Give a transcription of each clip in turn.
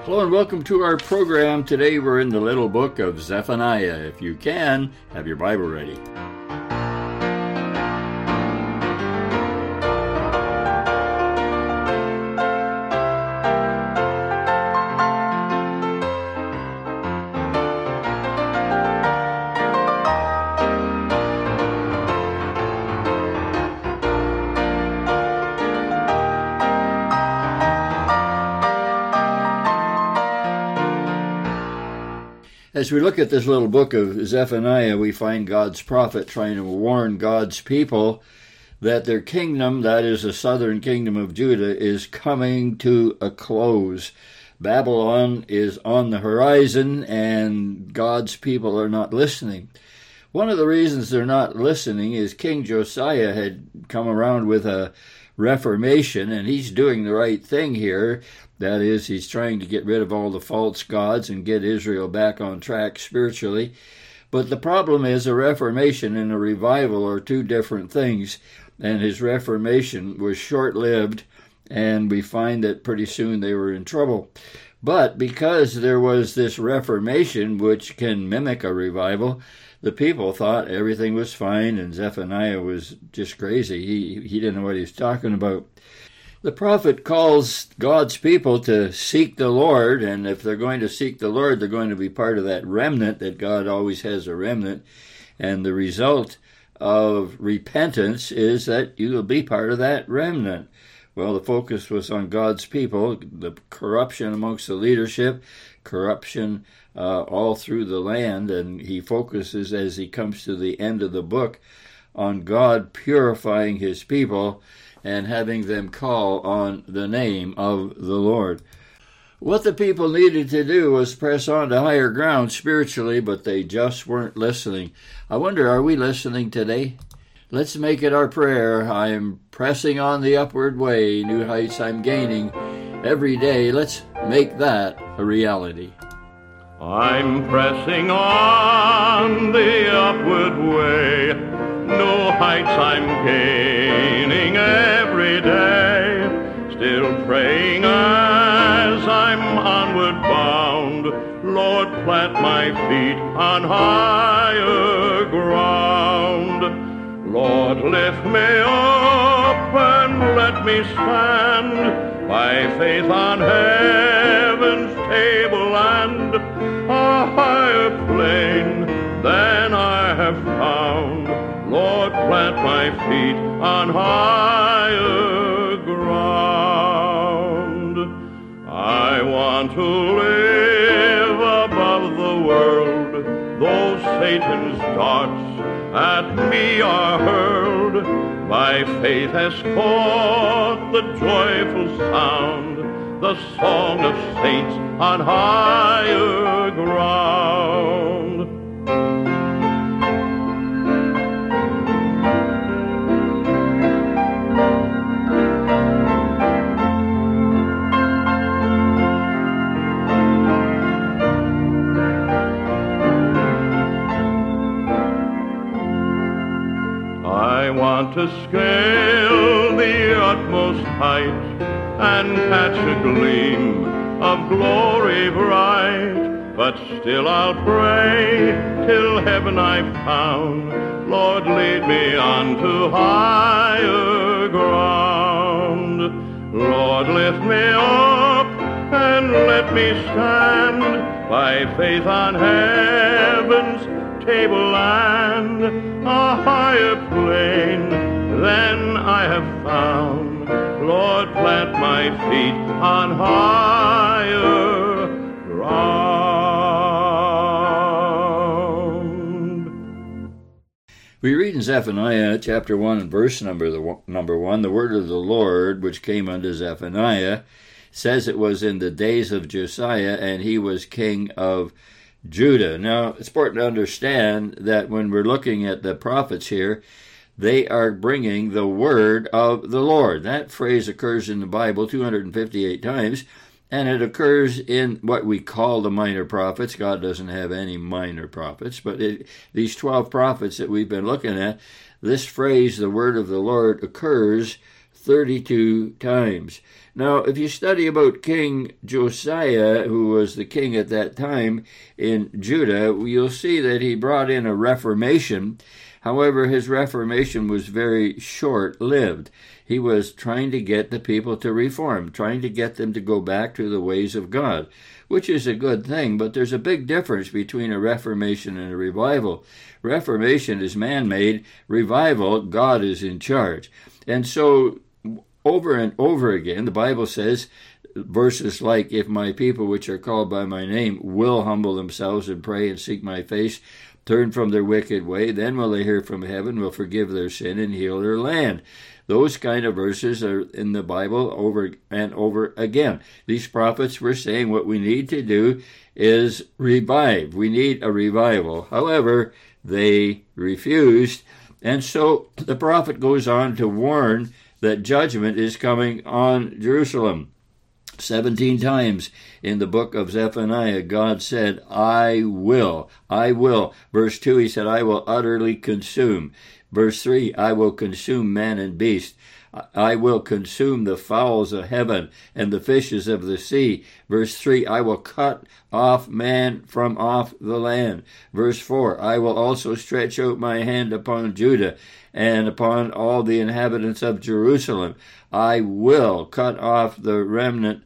Hello and welcome to our program. Today we're in the little book of Zephaniah. If you can, have your Bible ready. As we look at this little book of Zephaniah, we find God's prophet trying to warn God's people that their kingdom, that is the southern kingdom of Judah, is coming to a close. Babylon is on the horizon, and God's people are not listening. One of the reasons they're not listening is King Josiah had come around with a reformation, and he's doing the right thing here. That is, he's trying to get rid of all the false gods and get Israel back on track spiritually. But the problem is a reformation and a revival are two different things, and his reformation was short-lived, and we find that pretty soon they were in trouble. But because there was this reformation, which can mimic a revival, the people thought everything was fine, and Zephaniah was just crazy. He didn't know what he was talking about. The prophet calls God's people to seek the Lord, and if they're going to seek the Lord, they're going to be part of that remnant, that God always has a remnant, and the result of repentance is that you will be part of that remnant. Well, the focus was on God's people, the corruption amongst the leadership, corruption all through the land, and he focuses as he comes to the end of the book on God purifying his people and having them call on the name of the Lord. What the people needed to do was press on to higher ground spiritually, but they just weren't listening. I wonder, are we listening today? Let's make it our prayer. I am pressing on the upward way. New heights I'm gaining every day. Let's make that a reality. I'm pressing on the upward way. New heights I'm gaining every day. Still praying as I'm onward bound. Lord, plant my feet on higher ground. Lord, lift me up and let me stand by faith on heaven's tableland, a higher plane than I have found. Lord, plant my feet on higher ground. I want to live above the world, though Satan's darts at me are hurled. My faith has caught the joyful sound, the song of saints on higher ground. I want to scale the utmost height and catch a gleam of glory bright, but still I'll pray till heaven I've found. Lord, lead me on to higher ground. Lord, lift me up and let me stand by faith on heaven's tableland, a higher plane than I have found. Lord, plant my feet on higher ground. We read in Zephaniah chapter 1 and verse number 1, the word of the Lord which came unto Zephaniah says it was in the days of Josiah, and he was king of Judah. Now, it's important to understand that when we're looking at the prophets here, they are bringing the word of the Lord. That phrase occurs in the Bible 258 times, and it occurs in what we call the minor prophets. God doesn't have any minor prophets, but these 12 prophets that we've been looking at, this phrase, the word of the Lord, occurs 32 times. Now, if you study about King Josiah, who was the king at that time in Judah, you'll see that he brought in a reformation. However, his reformation was very short-lived. He was trying to get the people to reform, trying to get them to go back to the ways of God, which is a good thing, but there's a big difference between a reformation and a revival. Reformation is man-made. Revival, God is in charge. And so, over and over again, the Bible says, verses like, if my people which are called by my name will humble themselves and pray and seek my face, turn from their wicked way, then will they hear from heaven, will forgive their sin and heal their land. Those kind of verses are in the Bible over and over again. These prophets were saying what we need to do is revive. We need a revival. However, they refused. And so the prophet goes on to warn that judgment is coming on Jerusalem. 17 times in the book of Zephaniah, God said, I will. Verse 2, he said, I will utterly consume. Verse 3, I will consume man and beast. I will consume the fowls of heaven and the fishes of the sea. Verse 3, I will cut off man from off the land. Verse 4, I will also stretch out my hand upon Judah and upon all the inhabitants of Jerusalem. I will cut off the remnant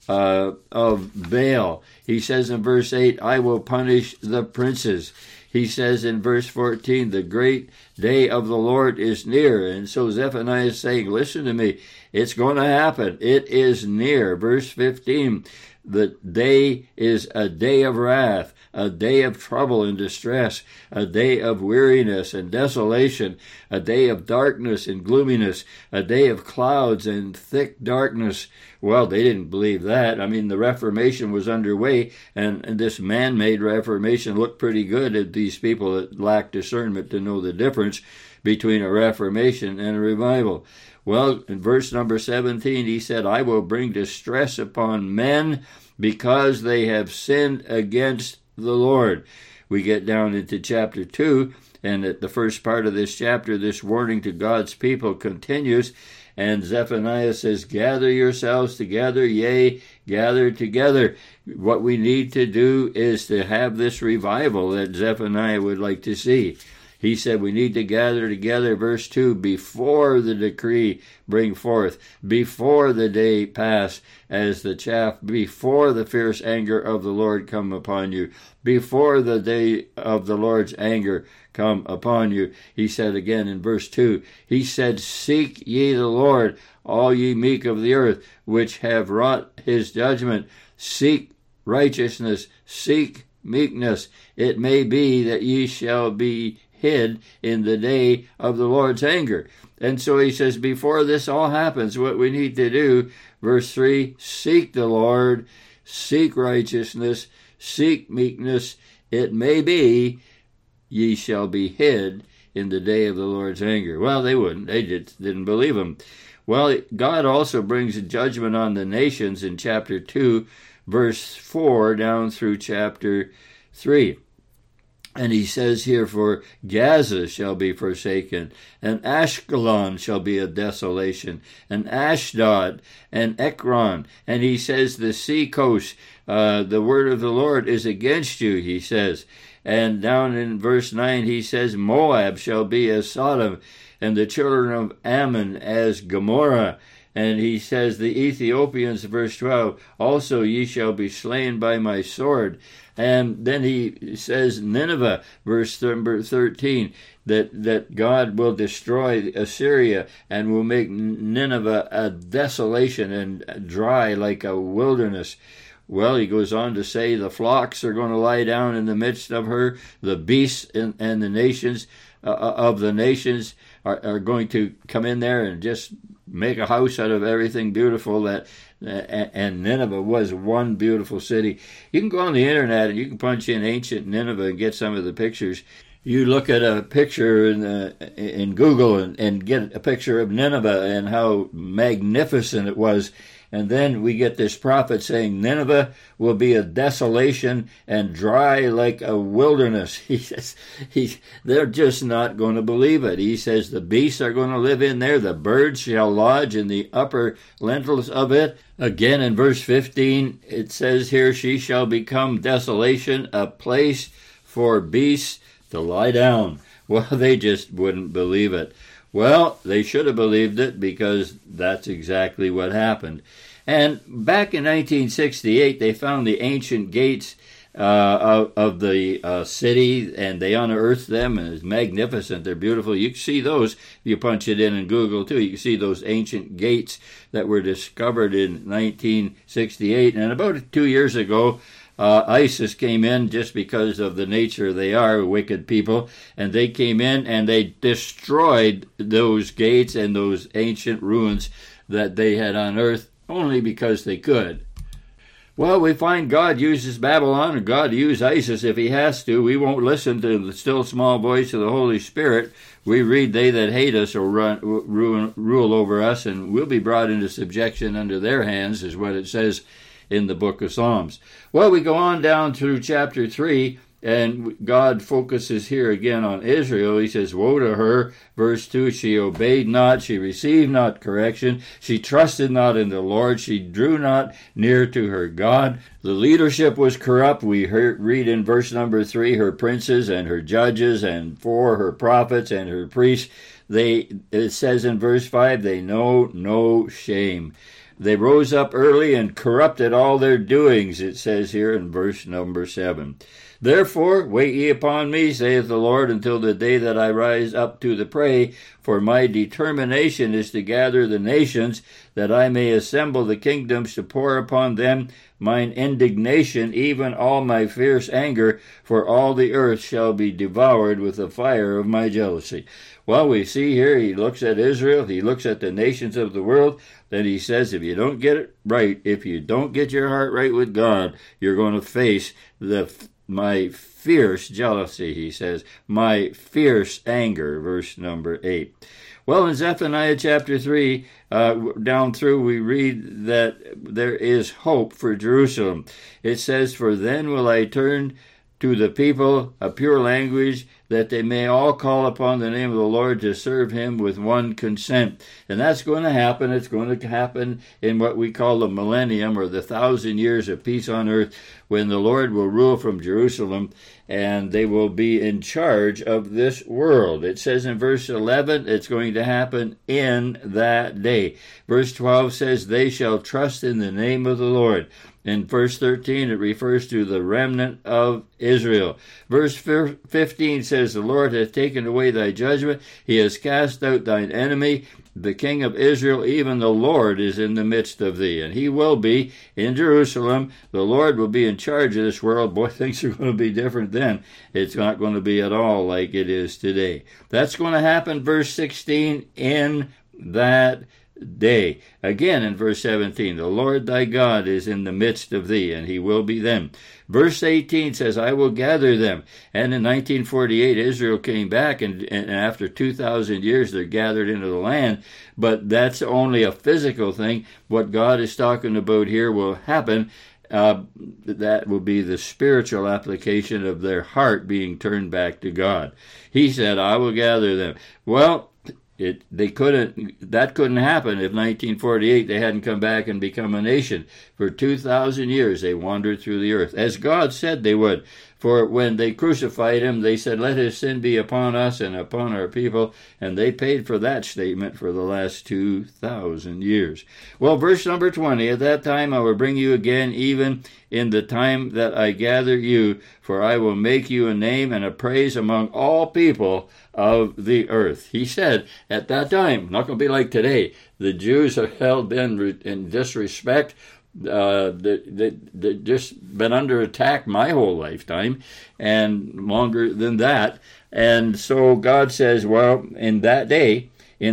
of Baal. He says in verse 8, I will punish the princes. He says in verse 14, the great day of the Lord is near. And so Zephaniah is saying, listen to me, it's going to happen. It is near. Verse 15, the day is a day of wrath, a day of trouble and distress, a day of weariness and desolation, a day of darkness and gloominess, a day of clouds and thick darkness. Well, they didn't believe that. I mean, the Reformation was underway, and this man-made Reformation looked pretty good at these people that lacked discernment to know the difference between a Reformation and a revival. Well, in verse number 17, he said, I will bring distress upon men because they have sinned against the Lord. We get down into chapter 2, and at the first part of this chapter, this warning to God's people continues, and Zephaniah says, gather yourselves together, yea, gather together. What we need to do is to have this revival that Zephaniah would like to see. He said we need to gather together, verse 2, before the decree bring forth, before the day pass as the chaff, before the fierce anger of the Lord come upon you, before the day of the Lord's anger come upon you. He said again in verse 2, he said, seek ye the Lord, all ye meek of the earth, which have wrought his judgment. Seek righteousness, seek meekness. It may be that ye shall be hid in the day of the Lord's anger. And so he says, before this all happens, what we need to do, verse 3, seek the Lord, seek righteousness, seek meekness. It may be ye shall be hid in the day of the Lord's anger. Well, they wouldn't. They didn't believe him. Well, God also brings judgment on the nations in chapter 2, verse 4 down through chapter 3. And he says here, for Gaza shall be forsaken, and Ashkelon shall be a desolation, and Ashdod, and Ekron. And he says the sea coast, the word of the Lord is against you, he says. And down in verse 9 he says, Moab shall be as Sodom, and the children of Ammon as Gomorrah. And he says, the Ethiopians, verse 12, also ye shall be slain by my sword. And then he says, Nineveh, verse number 13, that God will destroy Assyria and will make Nineveh a desolation and dry like a wilderness. Well, he goes on to say the flocks are going to lie down in the midst of her. The beasts and the nations of the nations are going to come in there and just make a house out of everything beautiful. And Nineveh was one beautiful city. You can go on the internet and you can punch in ancient Nineveh and get some of the pictures. You look at a picture in Google and get a picture of Nineveh and how magnificent it was. And then we get this prophet saying Nineveh will be a desolation and dry like a wilderness. He says they're just not going to believe it. He says the beasts are going to live in there. The birds shall lodge in the upper lintels of it. Again, in verse 15, it says here, she shall become desolation, a place for beasts to lie down. Well, they just wouldn't believe it. Well, they should have believed it because that's exactly what happened. And back in 1968, they found the ancient gates of the city, and they unearthed them, and it's magnificent. They're beautiful. You can see those if you punch it in Google, too. You can see those ancient gates that were discovered in 1968. And about 2 years ago, ISIS came in just because of the nature they are, wicked people, and they came in and they destroyed those gates and those ancient ruins that they had unearthed only because they could. Well, we find God uses Babylon, and God used ISIS if he has to. We won't listen to the still small voice of the Holy Spirit. We read, they that hate us will rule over us, and we'll be brought into subjection under their hands, is what it says in the book of Psalms. Well, we go on down through chapter 3, and God focuses here again on Israel. He says, woe to her, verse 2, she obeyed not, she received not correction, she trusted not in the Lord, she drew not near to her God. The leadership was corrupt. We read in verse number 3, her princes and her judges and 4, her prophets and her priests. It says in verse 5, they know no shame. They rose up early and corrupted all their doings, it says here in verse number 7. Therefore, wait ye upon me, saith the Lord, until the day that I rise up to the prey, for my determination is to gather the nations, that I may assemble the kingdoms to pour upon them mine indignation, even all my fierce anger, for all the earth shall be devoured with the fire of my jealousy. Well, we see here he looks at Israel, he looks at the nations of the world, then he says, if you don't get it right, if you don't get your heart right with God, you're going to face my fierce jealousy, he says, my fierce anger, verse number 8. Well, in Zephaniah chapter 3, down through, we read that there is hope for Jerusalem. It says, for then will I turn to the people a pure language, that they may all call upon the name of the Lord to serve him with one consent. And that's going to happen. It's going to happen in what we call the millennium, or the 1,000 years of peace on earth, when the Lord will rule from Jerusalem, and they will be in charge of this world. It says in verse 11, it's going to happen in that day. Verse 12 says, they shall trust in the name of the Lord. In verse 13, it refers to the remnant of Israel. Verse 15 says, the Lord hath taken away thy judgment. He has cast out thine enemy. The King of Israel, even the Lord, is in the midst of thee. And he will be in Jerusalem. The Lord will be in charge of this world. Boy, things are going to be different then. It's not going to be at all like it is today. That's going to happen, verse 16, in that day. Again in verse 17, the Lord thy God is in the midst of thee, and he will be them. Verse 18 says, I will gather them. And in 1948, Israel came back, and after 2,000 years, they're gathered into the land. But that's only a physical thing. What God is talking about here will happen. That will be the spiritual application of their heart being turned back to God. He said, I will gather them. Well, that couldn't happen if 1948 they hadn't come back and become a nation. For 2,000 years they wandered through the earth, as God said they would. For when they crucified him, they said, let his sin be upon us and upon our people, and they paid for that statement for the last 2,000 years. Well, verse number 20, at that time I will bring you again, even in the time that I gather you, for I will make you a name and a praise among all people of the earth. He said, at that time, not going to be like today, the Jews are held in disrespect. They've just been under attack my whole lifetime, and longer than that. And so God says, well, in that day,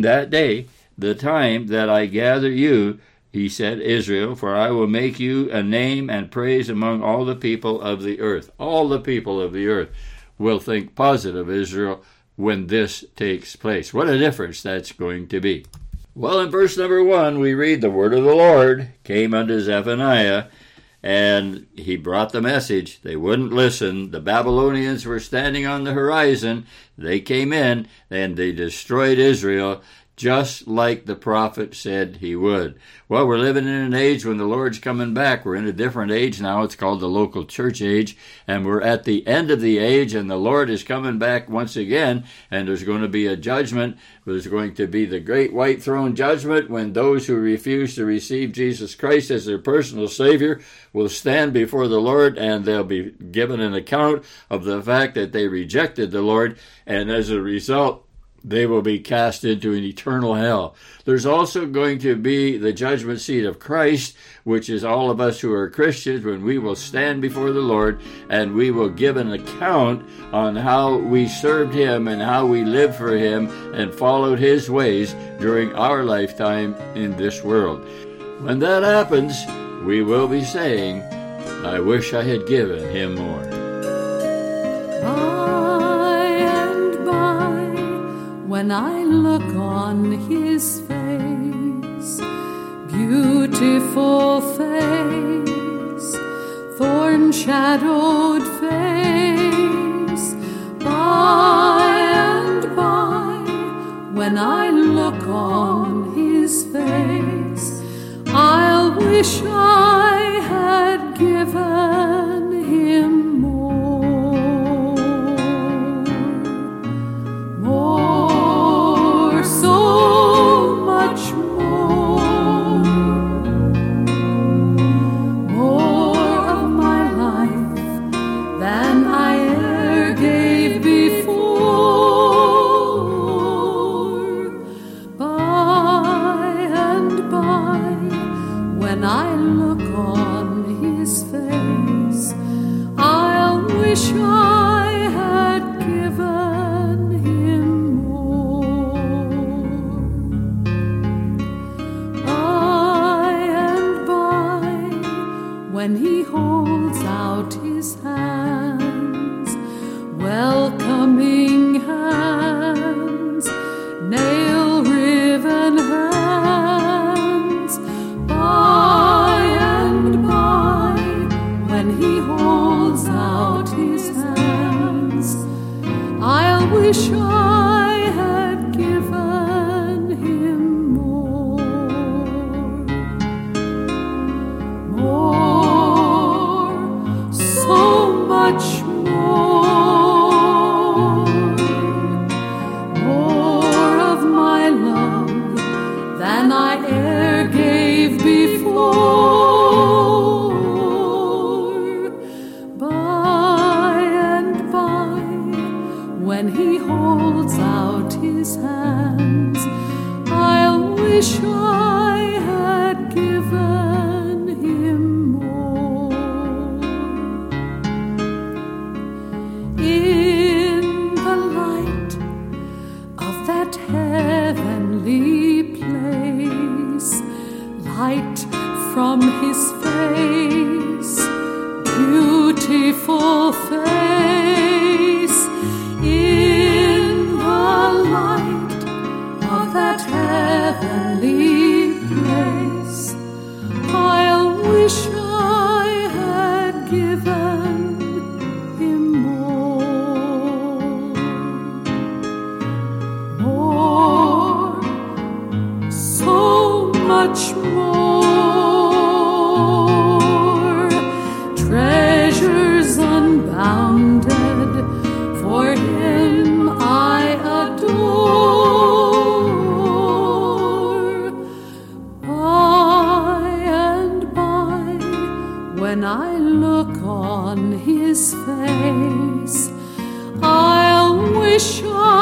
the time that I gather you, he said, Israel, for I will make you a name and praise among all the people of the earth. All the people of the earth will think positive Israel when this takes place. What a difference that's going to be. Well, in verse number 1, we read, the word of the Lord came unto Zephaniah, and he brought the message. They wouldn't listen. The Babylonians were standing on the horizon. They came in, and they destroyed Israel, just like the prophet said he would. Well, we're living in an age when the Lord's coming back. We're in a different age now. It's called the local church age, and we're at the end of the age, and the Lord is coming back once again, and there's going to be a judgment. There's going to be the great white throne judgment when those who refuse to receive Jesus Christ as their personal Savior will stand before the Lord, and they'll be given an account of the fact that they rejected the Lord, and as a result, they will be cast into an eternal hell. There's also going to be the judgment seat of Christ, which is all of us who are Christians, when we will stand before the Lord and we will give an account on how we served Him and how we lived for Him and followed His ways during our lifetime in this world. When that happens, we will be saying, I wish I had given Him more. When I look on His face, beautiful face, thorn-shadowed face, by and by, when I look on His face, I'll wish I had given Him when He holds out His hands, welcoming hands, nail-riven hands, by and by, when He holds out His hands, I'll wish I had given Him more. Much more of my love than I e'er gave before. By and by, when He holds out His hands, I'll wish I had given Him more. In the light of that heavenly place, light from His face, beautiful face, in the light of that heavenly place, I'll wish I had given Him more, so much more, treasures unbounded, for Him I adore. By and by, when I look on His face, I'll wish I